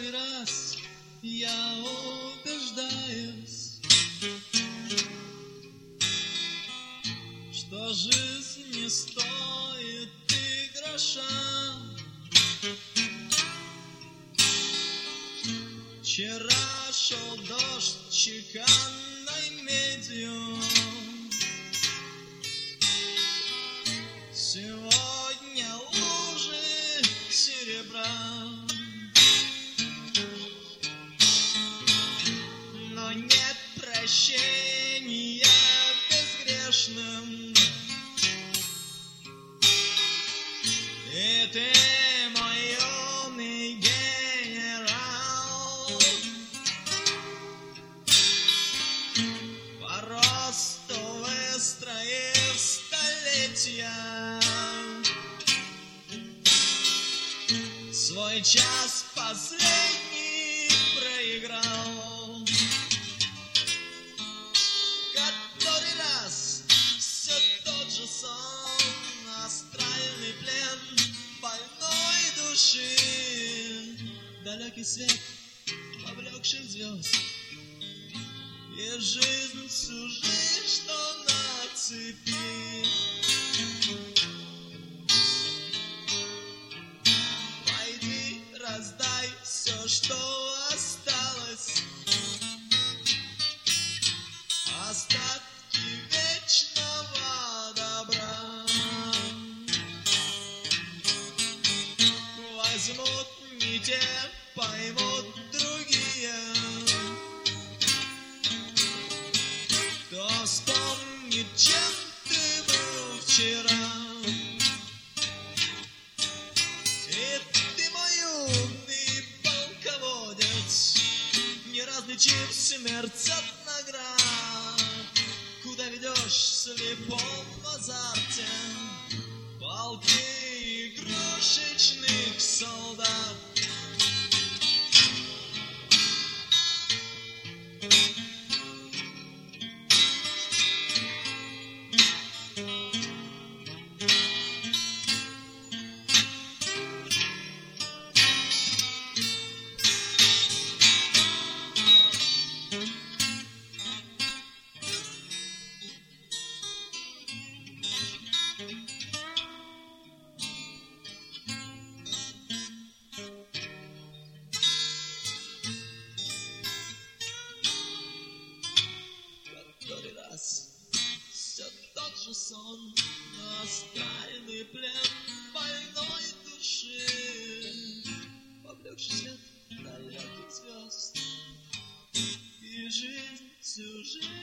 который раз я убеждаюсь, что жизнь не стоит и гроша. Вчера шел дождь чеканной медью, сегодня лужи серебра. Но нет прощения безгрешным, и ты мой юный генерал. По росту выстроив столетия, свой час последний проиграл. Который раз все тот же сон, астральный плен больной души, далекий свет повлекших звезд, и жизнь всю жизнь, что на цепи. Пойди, раздай все, что осталось, остатки вечного добра. Возьмут не те, поймут другие, кто вспомнит, чем ты был вчера. И ты, мой юный полководец, не различив смерть от наград, куда ведешь в слепом азарте полки игрушечных солдат. Который раз все тот же сон, астральный плен больной души, поблекший свет далеких звезд, и жизнь всю жизнь